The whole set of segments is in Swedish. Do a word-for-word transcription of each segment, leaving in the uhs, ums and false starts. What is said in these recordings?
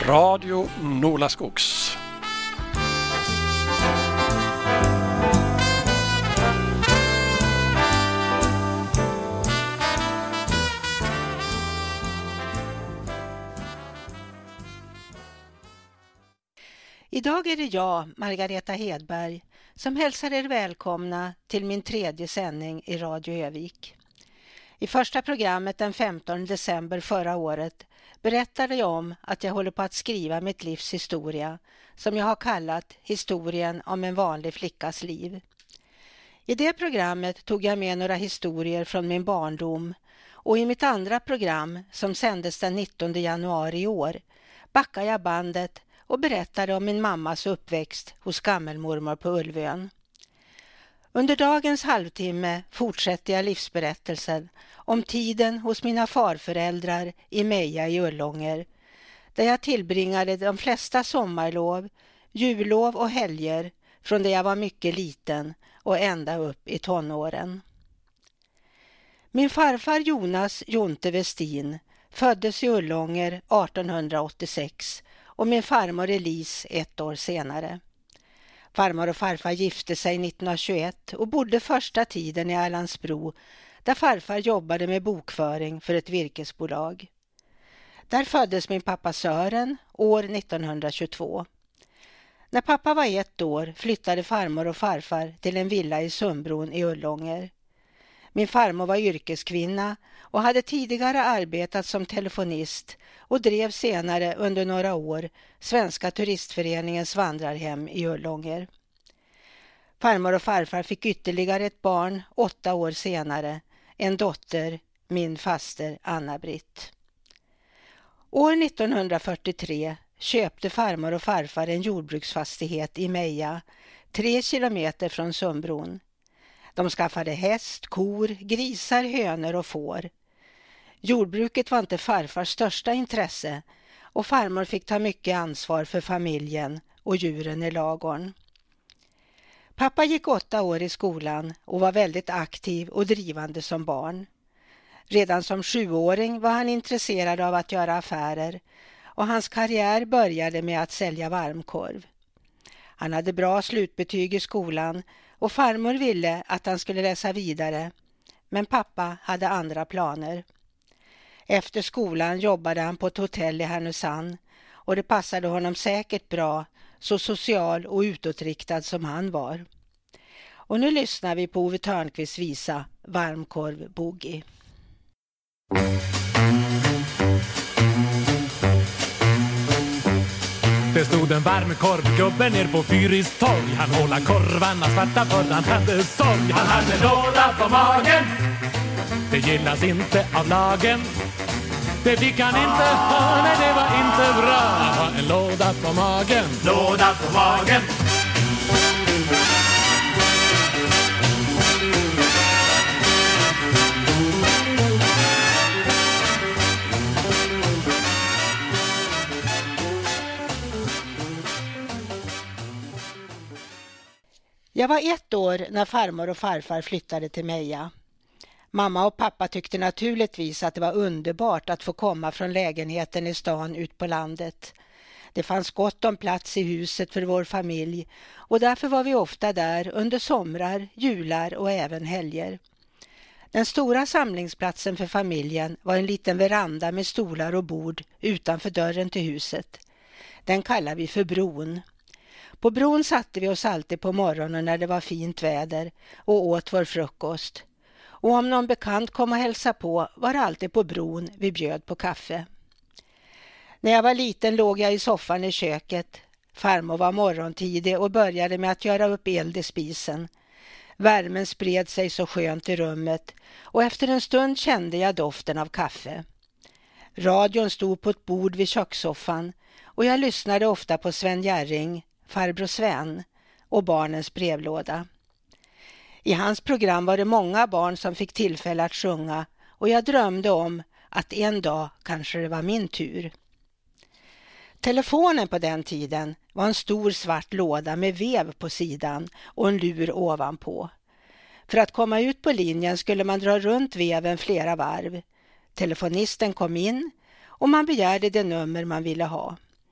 Radio Nolaskogs. Idag är det jag, Margareta Hedberg, som hälsar er välkomna till min tredje sändning i Radio Övik. I första programmet den femtonde december förra året berättade jag om att jag håller på att skriva mitt livs historia, som jag har kallat Historien om en vanlig flickas liv. I det programmet tog jag med några historier från min barndom, och i mitt andra program, som sändes den nittonde januari i år, backade jag bandet och berättade om min mammas uppväxt hos gammelmormor på Ulvön. Under dagens halvtimme fortsätter jag livsberättelsen om tiden hos mina farföräldrar i Meja i Ullånger, där jag tillbringade de flesta sommarlov, jullov och helger från det jag var mycket liten och ända upp i tonåren. Min farfar Jonas Jonte Westin föddes i Ullånger artonhundraåttiosex och min farmor Elise ett år senare. Farmor och farfar gifte sig nittonhundratjugoett och bodde första tiden i Erlandsbro, där farfar jobbade med bokföring för ett virkesbolag. Där föddes min pappa Sören år nittonhundratjugotvå. När pappa var ett år flyttade farmor och farfar till en villa i Sundbron i Ullånger. Min farmor var yrkeskvinna och hade tidigare arbetat som telefonist och drev senare under några år Svenska turistföreningens vandrarhem i Ullånger. Farmor och farfar fick ytterligare ett barn åtta år senare, en dotter, min faster Anna-Britt. År nittonhundrafyrtiotre köpte farmor och farfar en jordbruksfastighet i Meja, tre kilometer från Sundbron. De skaffade häst, kor, grisar, hönor och får. Jordbruket var inte farfars största intresse och farmor fick ta mycket ansvar för familjen och djuren i lagorn. Pappa gick åtta år i skolan och var väldigt aktiv och drivande som barn. Redan som sjuåring var han intresserad av att göra affärer och hans karriär började med att sälja varmkorv. Han hade bra slutbetyg i skolan och farmor ville att han skulle läsa vidare, men pappa hade andra planer. Efter skolan jobbade han på ett hotell i Härnösand och det passade honom säkert bra, så social och utåtriktad som han var. Och nu lyssnar vi på Ove Thörnqvists visa Varmkorv Boogie. Det stod en varmkorvgubbe ner på Fyris torg. Han hålla korvarna svarta för han hade sorg. Han hade låda på magen, det gillas inte av lagen. Det fick han inte ha, nej det var inte bra att ha en låda på magen. Låda på magen. Jag var ett år när farmor och farfar flyttade till Meja. Mamma och pappa tyckte naturligtvis att det var underbart att få komma från lägenheten i stan ut på landet. Det fanns gott om plats i huset för vår familj och därför var vi ofta där under somrar, jular och även helger. Den stora samlingsplatsen för familjen var en liten veranda med stolar och bord utanför dörren till huset. Den kallar vi för bron. På bron satte vi oss alltid på morgonen när det var fint väder och åt vår frukost. Och om någon bekant kom och hälsa på var det alltid på bron vi bjöd på kaffe. När jag var liten låg jag i soffan i köket. Farmor var morgontidig och började med att göra upp eld i spisen. Värmen spred sig så skönt i rummet och efter en stund kände jag doften av kaffe. Radion stod på ett bord vid kökssoffan och jag lyssnade ofta på Sven Jerring, farbror Sven och barnens brevlåda. I hans program var det många barn som fick tillfälle att sjunga och jag drömde om att en dag kanske det var min tur. Telefonen på den tiden var en stor svart låda med vev på sidan och en lur ovanpå. För att komma ut på linjen skulle man dra runt veven flera varv. Telefonisten kom in och man begärde det nummer man ville ha.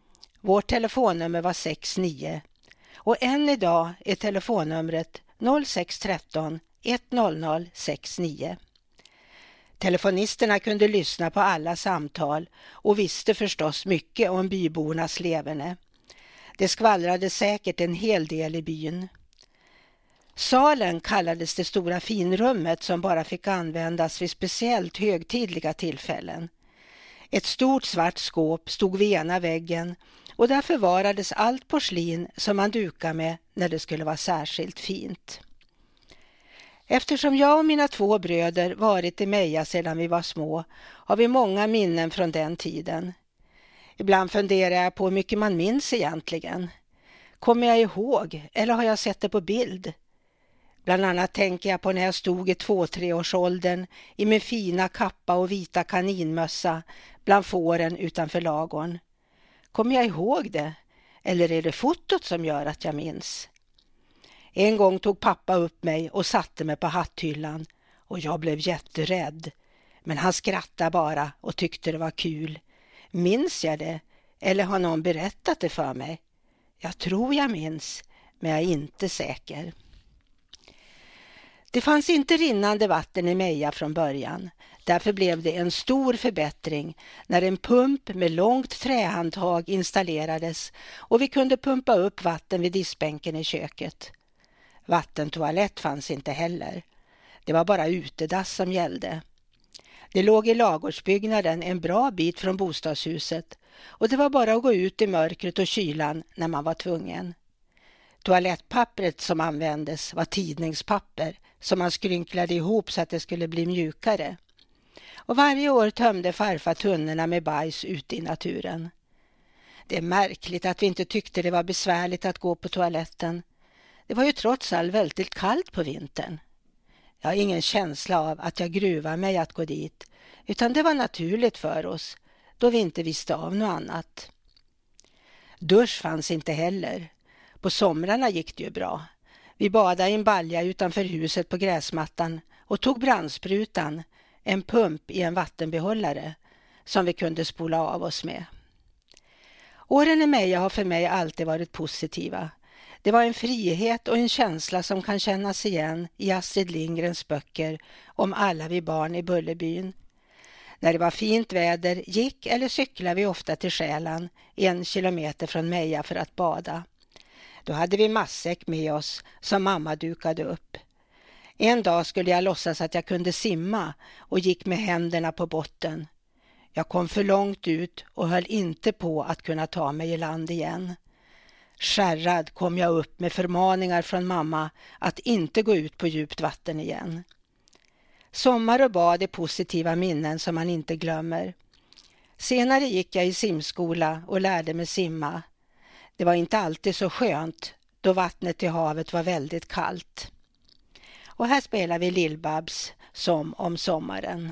Vårt telefonnummer var sex nio och än idag är telefonnumret noll sex ett tre ett noll noll sex nio. Telefonisterna kunde lyssna på alla samtal och visste förstås mycket om bybornas leverne. Det skvallrade säkert en hel del i byn. Salen kallades det stora finrummet som bara fick användas vid speciellt högtidliga tillfällen. Ett stort svart skåp stod vid ena väggen och där förvarades allt porslin som man dukade med när det skulle vara särskilt fint. Eftersom jag och mina två bröder varit i Meja sedan vi var små har vi många minnen från den tiden. Ibland funderar jag på hur mycket man minns egentligen. Kommer jag ihåg eller har jag sett det på bild? Bland annat tänker jag på när jag stod i två-treårsåldern i min fina kappa och vita kaninmössa bland fåren utanför lagorn. Kommer jag ihåg det? Eller är det fotot som gör att jag minns? En gång tog pappa upp mig och satte mig på hatthyllan och jag blev jätterädd. Men han skrattade bara och tyckte det var kul. Minns jag det? Eller har någon berättat det för mig? Jag tror jag minns, men jag är inte säker. Det fanns inte rinnande vatten i Meja från början. Därför blev det en stor förbättring när en pump med långt trähandtag installerades och vi kunde pumpa upp vatten vid diskbänken i köket. Vattentoalett fanns inte heller. Det var bara utedass som gällde. Det låg i lagårdsbyggnaden en bra bit från bostadshuset och det var bara att gå ut i mörkret och kylan när man var tvungen. Toalettpappret som användes var tidningspapper som man skrynklade ihop så att det skulle bli mjukare. Och varje år tömde farfar tunnorna med bajs ute i naturen. Det är märkligt att vi inte tyckte det var besvärligt att gå på toaletten. Det var ju trots allt väldigt kallt på vintern. Jag har ingen känsla av att jag gruvar mig att gå dit, utan det var naturligt för oss då vi inte visste av något annat. Dusch fanns inte heller. På somrarna gick det ju bra. Vi badade i en balja utanför huset på gräsmattan och tog brandsprutan, en pump i en vattenbehållare, som vi kunde spola av oss med. Åren i Meja har för mig alltid varit positiva. Det var en frihet och en känsla som kan kännas igen i Astrid Lindgrens böcker om alla vi barn i Bullerbyn. När det var fint väder gick eller cyklade vi ofta till Själan, en kilometer från Meja för att bada. Då hade vi matsäck med oss som mamma dukade upp. En dag skulle jag låtsas att jag kunde simma och gick med händerna på botten. Jag kom för långt ut och höll inte på att kunna ta mig i land igen. Skärrad kom jag upp med förmaningar från mamma att inte gå ut på djupt vatten igen. Sommar och bad är positiva minnen som man inte glömmer. Senare gick jag i simskola och lärde mig simma. Det var inte alltid så skönt då vattnet i havet var väldigt kallt. Och här spelar vi Lill-Babs Som om sommaren.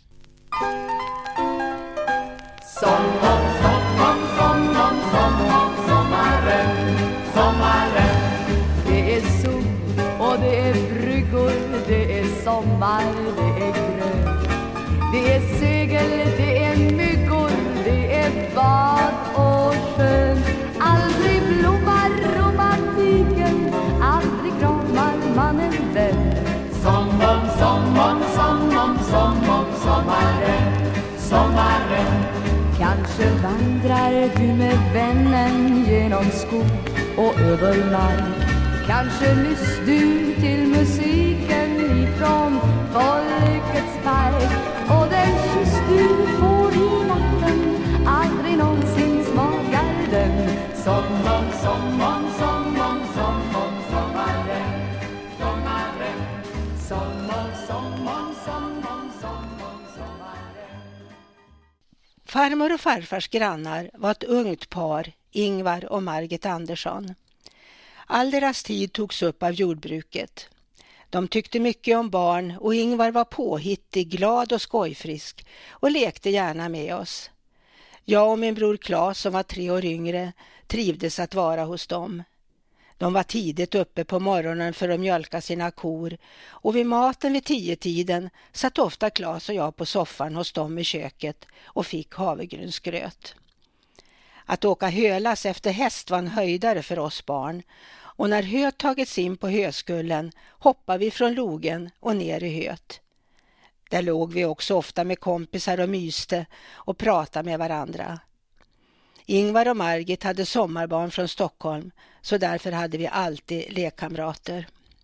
Som om, som om, som om, som om sommaren, sommaren. Det är sol och det är bryggor, det är sommar, det är grönt. Det är segel, det är myggor, det är bad och sjön. Aldrig blommar romantiken, aldrig kramar man en vän. Som om, som om, som om, som om sommaren, sommaren. Kanske vandrar du med vännen genom skog och över mark. Kanske lyssnar du till musiken ifrån folkets park. Och den kyss du får i natten aldrig någonsin smakar den. Som om, som om, som om, som om sommaren, sommaren. Som om, som om, som om, som om sommaren. Farmor och farfars grannar var ett ungt par, Ingvar och Margit Andersson. All deras tid togs upp av jordbruket. De tyckte mycket om barn och Ingvar var påhittig, glad och skojfrisk och lekte gärna med oss. Jag och min bror Claes som var tre år yngre trivdes att vara hos dem. De var tidigt uppe på morgonen för att mjölka sina kor och vid maten vid tio tiden satt ofta Claes och jag på soffan hos dem i köket och fick havregrynsgröt. Att åka hölas efter häst var en höjdare för oss barn, och när höet tagits in på höskullen hoppade vi från logen och ner i höet. Där låg vi också ofta med kompisar och myste och pratade med varandra. Ingvar och Margit hade sommarbarn från Stockholm, så därför hade vi alltid lekkamrater.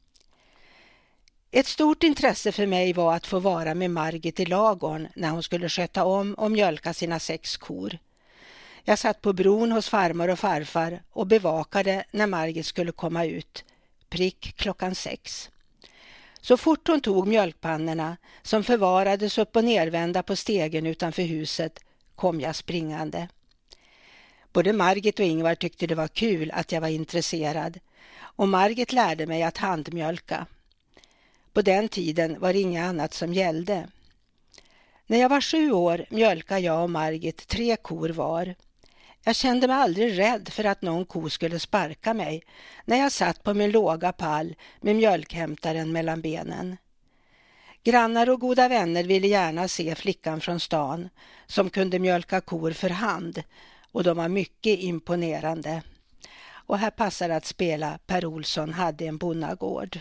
Ett stort intresse för mig var att få vara med Margit i lagorn när hon skulle sköta om och mjölka sina sex kor. Jag satt på bron hos farmor och farfar och bevakade när Margit skulle komma ut, prick klockan sex. Så fort hon tog mjölkpannorna, som förvarades upp och nervända på stegen utanför huset, kom jag springande. Både Margit och Ingvar tyckte det var kul att jag var intresserad, och Margit lärde mig att handmjölka. På den tiden var det inget annat som gällde. När jag var sju år mjölkade jag och Margit tre kor var. Jag kände mig aldrig rädd för att någon ko skulle sparka mig när jag satt på min låga pall med mjölkhämtaren mellan benen. Grannar och goda vänner ville gärna se flickan från stan som kunde mjölka kor för hand, och de var mycket imponerande. Och här passar att spela Per Olsson hade en bonnagård.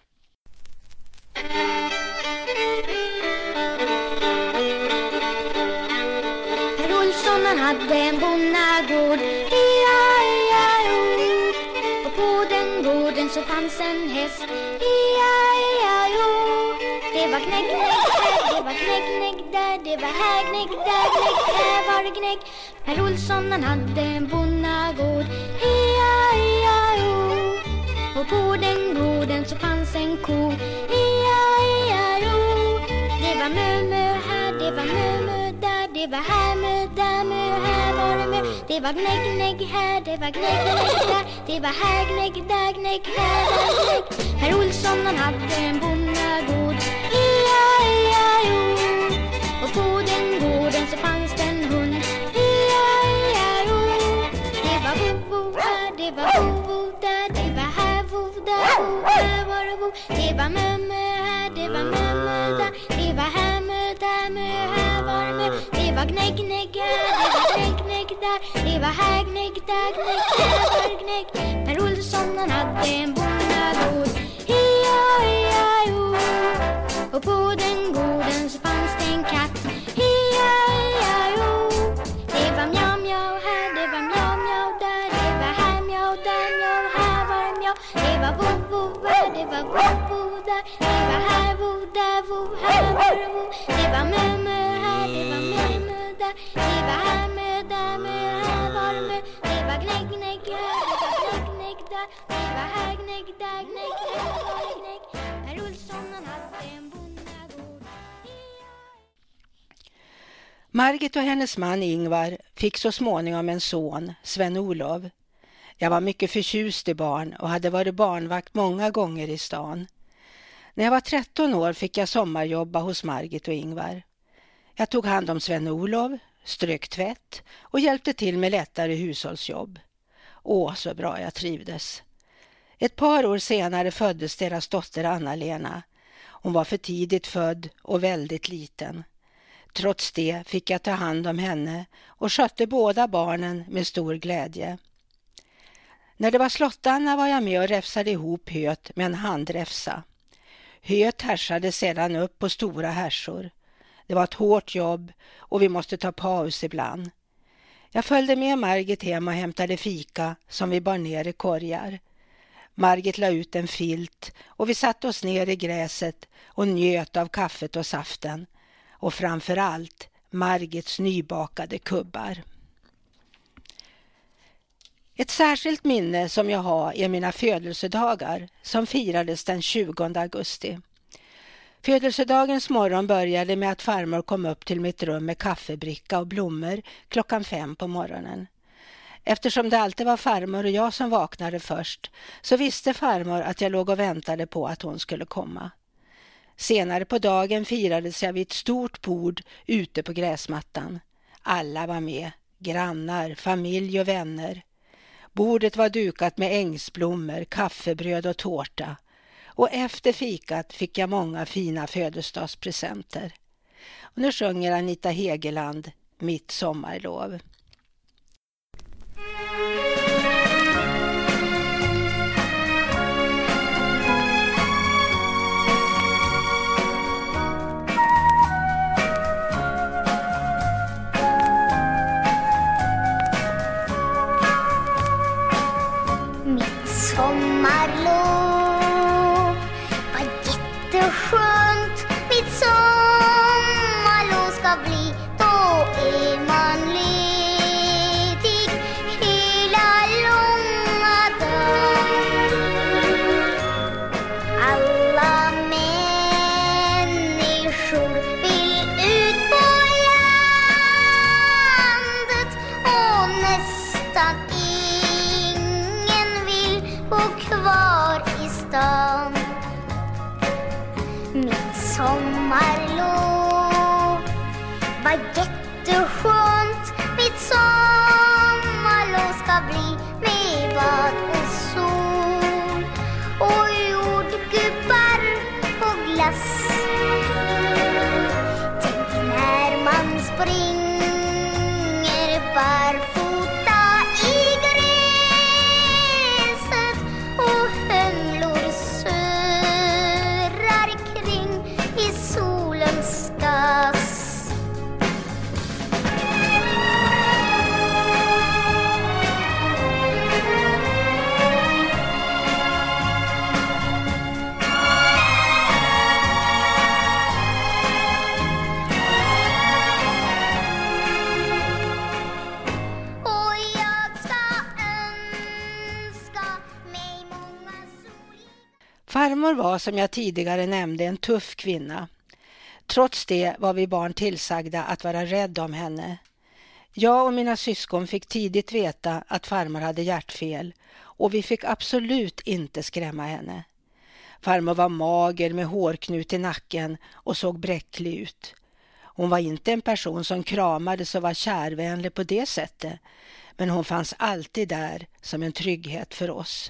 Per Olsson han hade en bonnagård, ia, ia, jo. Och på den gården så fanns en häst, ia, ia, jo. Det var knäck, knäck här, det var knäck, knäck där, det var här, knäck, där, knäck, här var det knäck. Per Olsson han hade en bonnagård, ia, ia, jo. Och på den gården så fanns en ko, ia, ia, jo. Det var mö, mö här, det var mö, mö där, det var här, mö, där, mö, här var det mö. Det var gnägg, gnägg här, det var gnägg, gnägg där, det var här, gnägg, där, gnägg, här var det gnägg. Per Olsson han hade en bonnagård, ia, ia, jo. Och på den gården så fanns det en hund, ia, ia, jo. Det var vo, vo här, det var vo, vo där, det var här, vo, där, vo, här var det vo. Det var mö, mö här, det var mö, mö där, det var här, mö, där, mö, här var det mö. Det var gnägg, gnägg här, det var gnägg, gnägg där, det var här, gnägg, där, gnägg, här var det gnägg. Per Olsson han hade en bonnagård, ia, ia, jo. Och på den gården så fanns det en katt, ia, ia, jo. Det var mjau, mjau här, det var mjau, mjau där, det var här, mjau, där, mjau, här var det mjau. Det var vo, vo här, det var vo, vo där, det var här, vo, där, vo, här var det vo. Det var mö, mö här, det var mö, mö där, det var här, mö, där, mö, här var det mö. Det var gnägg, gnägg här, det var gnägg, gnägg där, det var här, gnägg, där, gnägg, här var det gnägg. Per Olsson han hade en bonnagård. Margit och hennes man Ingvar fick så småningom en son, Sven-Olof. Jag var mycket förtjust i barn och hade varit barnvakt många gånger i stan. När jag var tretton år fick jag sommarjobba hos Margit och Ingvar. Jag tog hand om Sven-Olof, strök tvätt och hjälpte till med lättare hushållsjobb. Åh, så bra jag trivdes. Ett par år senare föddes deras dotter Anna-Lena. Hon var för tidigt född och väldigt liten. Trots det fick jag ta hand om henne och skötte båda barnen med stor glädje. När det var slottarna var jag med och räfsade ihop höet med en handräfsa. Höet härsade sedan upp på stora härsor. Det var ett hårt jobb och vi måste ta paus ibland. Jag följde med Margit hem och hämtade fika som vi bar ner i korgar. Margit la ut en filt och vi satte oss ner i gräset och njöt av kaffet och saften. Och framför allt Margits nybakade kubbar. Ett särskilt minne som jag har är mina födelsedagar som firades den tjugonde augusti. Födelsedagens morgon började med att farmor kom upp till mitt rum med kaffebricka och blommor klockan fem på morgonen. Eftersom det alltid var farmor och jag som vaknade först så visste farmor att jag låg och väntade på att hon skulle komma. Senare på dagen firades jag vid ett stort bord ute på gräsmattan. Alla var med, grannar, familj och vänner. Bordet var dukat med ängsblommor, kaffebröd och tårta. Och efter fikat fick jag många fina födelsedagspresenter. Och nu sjunger Anita Hegeland Mitt sommarlov. sommarlov. Vad jätteskönt mitt sommarlov ska bli. Då är man ledig hela långa dagen. Alla människor vill ut på landet och nästan ingen vill bo kvar i stan. Mitt sommarlov var jätteskönt. Mitt sommarlov ska bli med bad och sol och jordgubbar och glass. Tänk när man springer barfota i gräset och humlor surrar kring i solens skass. Och jag ska önska mig många soliga. Farmor var, som jag tidigare nämnde, en tuff kvinna. Trots det var vi barn tillsagda att vara rädd om henne. Jag och mina syskon fick tidigt veta att farmor hade hjärtfel och vi fick absolut inte skrämma henne. Farmor var mager med hårknut i nacken och såg bräcklig ut. Hon var inte en person som kramades och var kärvänlig på det sättet, men hon fanns alltid där som en trygghet för oss.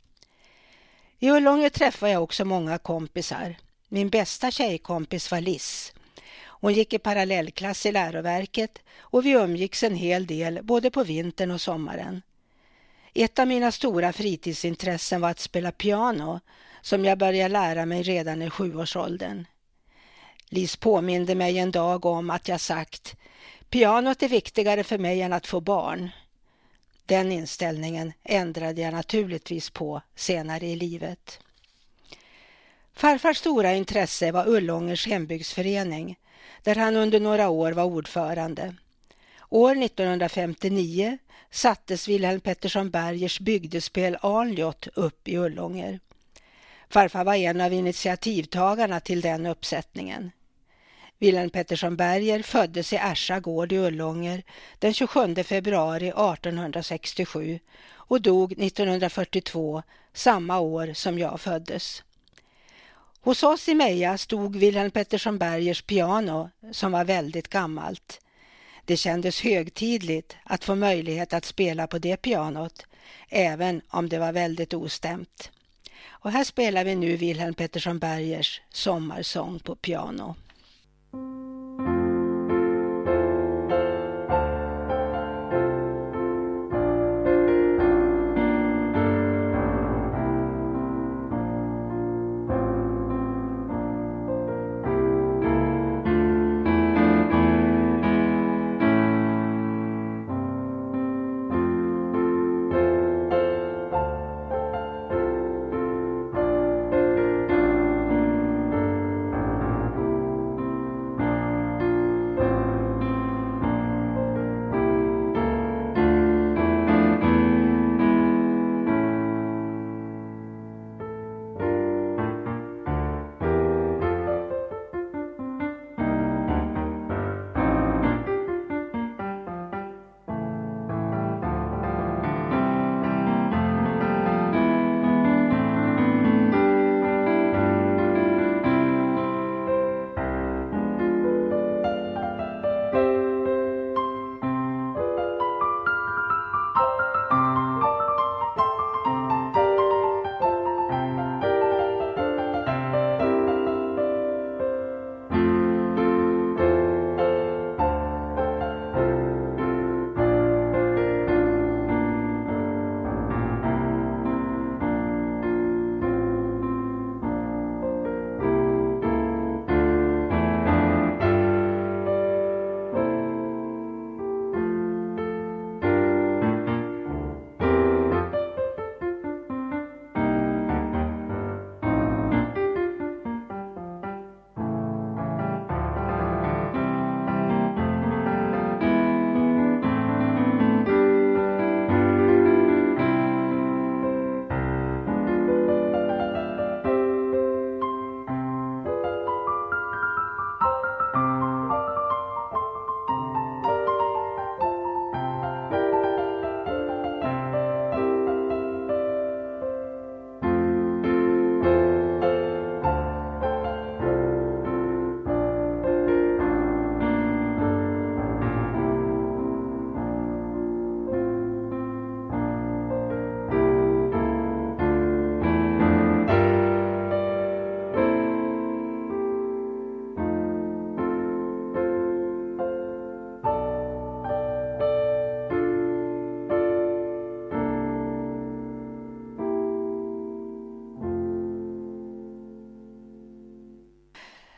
I Ullånger träffade jag också många kompisar. Min bästa tjejkompis var Liss. Hon gick i parallellklass i läroverket och vi umgicks en hel del både på vintern och sommaren. Ett av mina stora fritidsintressen var att spela piano, som jag började lära mig redan i sjuårsåldern. Liss påminde mig en dag om att jag sagt: pianot är viktigare för mig än att få barn. Den inställningen ändrade jag naturligtvis på senare i livet. Farfars stora intresse var Ullångers hembygdsförening, där han under några år var ordförande. År nittonhundrafemtionio sattes Wilhelm Pettersson Bergers bygdespel Arnljot upp i Ullånger. Farfar var en av initiativtagarna till den uppsättningen. Wilhelm Pettersson Berger föddes i Ärsa gård i Ullånger den tjugosjunde februari artonhundrasextiosju och dog nittonhundrafyrtiotvå, samma år som jag föddes. Hos oss i Meja stod Wilhelm Pettersson Bergers piano, som var väldigt gammalt. Det kändes högtidligt att få möjlighet att spela på det pianot, även om det var väldigt ostämt. Och här spelar vi nu Wilhelm Pettersson Bergers sommarsång på piano.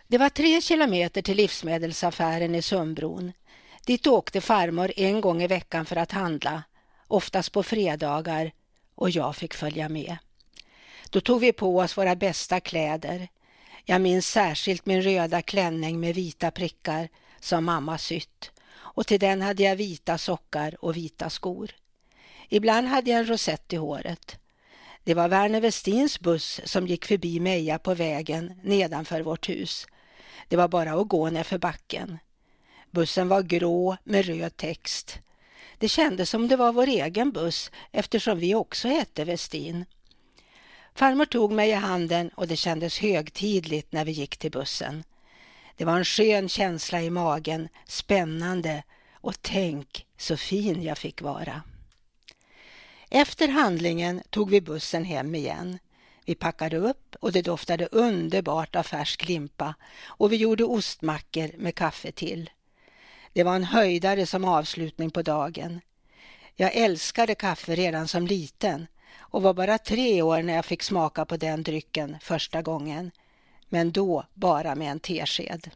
Det var tre kilometer till livsmedelsaffären i Sundbron. Dit åkte farmor en gång i veckan för att handla, oftast på fredagar, och jag fick följa med. Då tog vi på oss våra bästa kläder. Jag minns särskilt min röda klänning med vita prickar som mamma sytt, och till den hade jag vita sockar och vita skor. Ibland hade jag en rosett i håret. Det var Verner Westins buss som gick förbi Meja på vägen nedanför vårt hus. Det var bara att gå ner för backen. Bussen var grå med röd text. Det kändes som det var vår egen buss eftersom vi också hette Westin. Farmor tog mig i handen och det kändes högtidligt när vi gick till bussen. Det var en skön känsla i magen, spännande, och tänk så fin jag fick vara. Efter handlingen tog vi bussen hem igen. Vi packade upp och det doftade underbart av färsk limpa och vi gjorde ostmackor med kaffe till. Det var en höjdare som avslutning på dagen. Jag älskade kaffe redan som liten och var bara tre år när jag fick smaka på den drycken första gången. Men då bara med en tesked.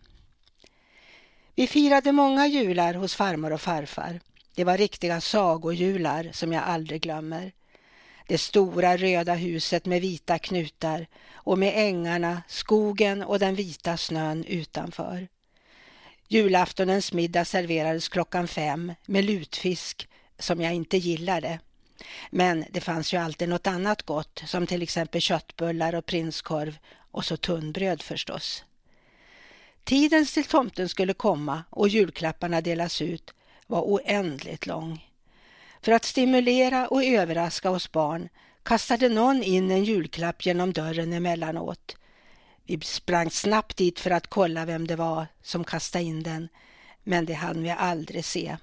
Vi firade många jular hos farmor och farfar. Det var riktiga sagojular som jag aldrig glömmer. Det stora röda huset med vita knutar och med ängarna, skogen och den vita snön utanför. Julaftonens middag serverades klockan fem med lutfisk som jag inte gillade. Men det fanns ju alltid något annat gott som till exempel köttbullar och prinskorv och så tunnbröd förstås. Tiden till tomten skulle komma och julklapparna delas ut var oändligt lång. För att stimulera och överraska oss barn kastade någon in en julklapp genom dörren emellanåt. Vi sprang snabbt dit för att kolla vem det var som kastade in den, men det hann vi aldrig se.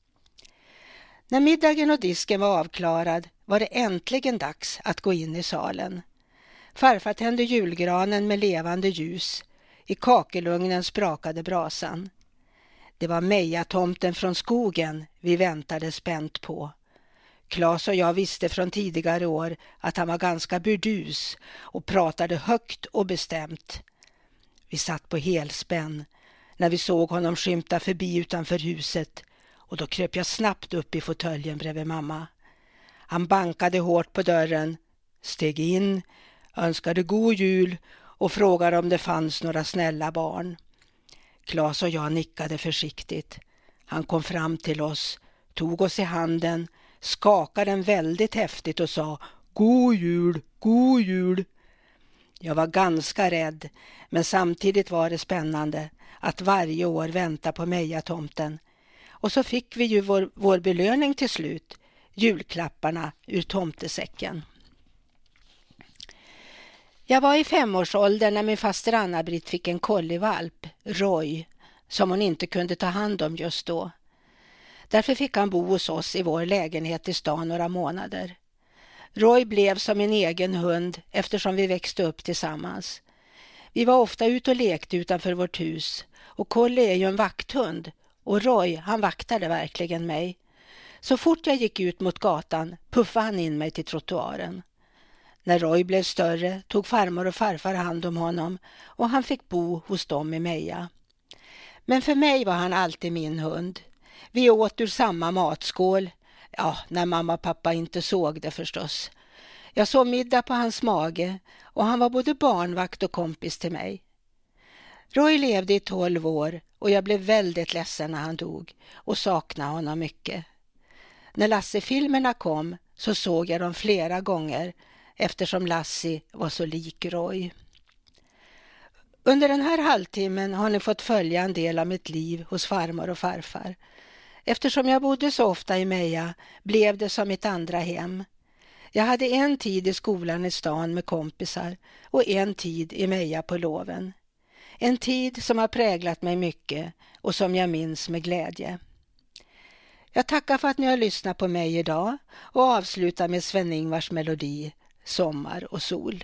När middagen och disken var avklarad var det äntligen dags att gå in i salen. Farfar tände julgranen med levande ljus. I kakelugnen sprakade brasan. Det var Meja-tomten från skogen vi väntade spänt på. Claes och jag visste från tidigare år att han var ganska burdus och pratade högt och bestämt. Vi satt på helspänn när vi såg honom skymta förbi utanför huset och då kröp jag snabbt upp i fåtöljen bredvid mamma. Han bankade hårt på dörren, steg in, önskade god jul och frågade om det fanns några snälla barn. Claes och jag nickade försiktigt. Han kom fram till oss, tog oss i handen, skakade den väldigt häftigt och sa god jul, god jul. Jag var ganska rädd, men samtidigt var det spännande att varje år vänta på Meja-tomten. Och så fick vi ju vår, vår belöning till slut, julklapparna ur tomtesäcken. Jag var i femårsåldern när min faster Anna-Britt fick en kollivalp, Roy, som hon inte kunde ta hand om just då. Därför fick han bo hos oss i vår lägenhet i stan några månader. Roy blev som en egen hund eftersom vi växte upp tillsammans. Vi var ofta ute och lekte utanför vårt hus och Collie är ju en vakthund och Roy han vaktade verkligen mig. Så fort jag gick ut mot gatan puffade han in mig till trottoaren. När Roy blev större tog farmor och farfar hand om honom och han fick bo hos dem i Meja. Men för mig var han alltid min hund. Vi åt ur samma matskål, ja, när mamma och pappa inte såg det förstås. Jag såg middag på hans mage och han var både barnvakt och kompis till mig. Roy levde i tolv år och jag blev väldigt ledsen när han dog och saknade honom mycket. När Lassie-filmerna kom så såg jag dem flera gånger eftersom Lassie var så lik Roy. Under den här halvtimmen har ni fått följa en del av mitt liv hos farmor och farfar. Eftersom jag bodde så ofta i Meja blev det som mitt andra hem. Jag hade en tid i skolan i stan med kompisar och en tid i Meja på loven. En tid som har präglat mig mycket och som jag minns med glädje. Jag tackar för att ni har lyssnat på mig idag och avslutar med Sven-Ingvars melodi Sommar och sol.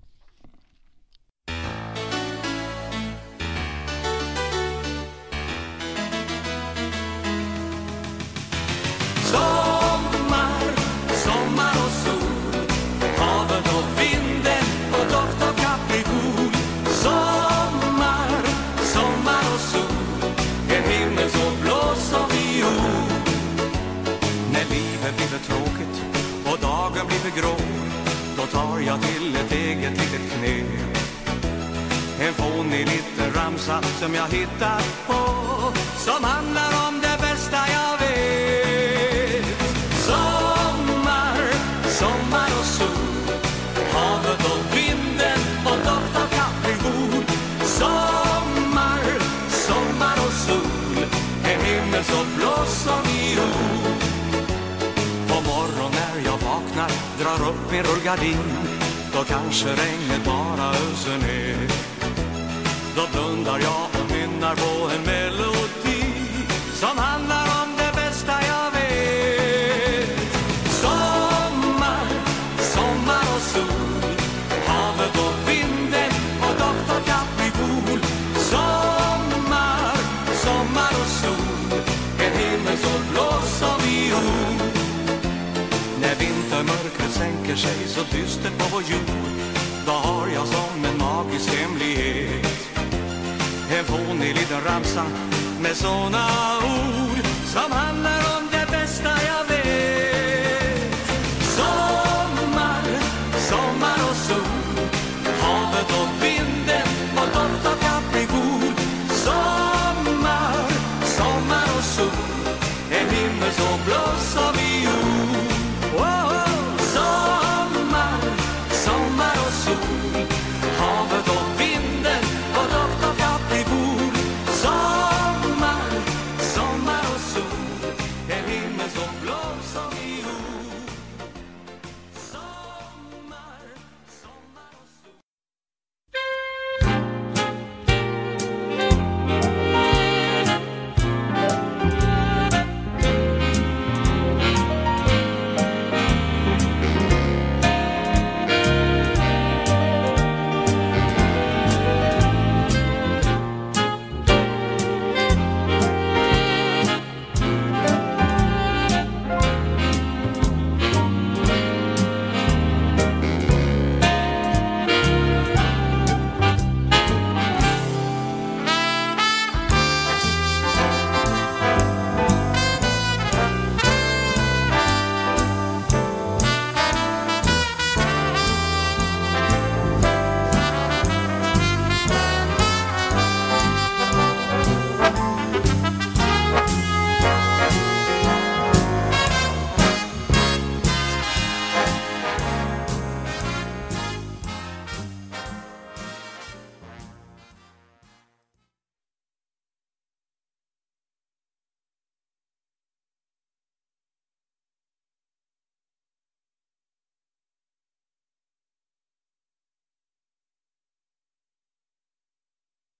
Sommar, sommar och sol, havet och vinden och doft av kaprikol. Sommar, begrå, då tar jag till ett eget litet knep. En fånig liten ramsa som jag hittat på, som handlar om det bästa jag vet. Sommar, sommar och sol, havet och vinden och doft av kaffebord. Sommar, sommar och sol, en himmel så blå som viol. På morgon när jag vaknar, drar upp min rullgardin, då kanske regnet bara öser ner. Då blundar jag och nynnar på en melodi som handlar om det bästa jag vet. Sommar, sommar och sol, havet och vinden och doft av kaffebord. Sommar, sommar och sol, en himmel så blå som viol. När vintermörkret sänker sig så dystert på vår jord, då har jag som en magisk hemlighet en fånig liten ramsa med såna ord som handlar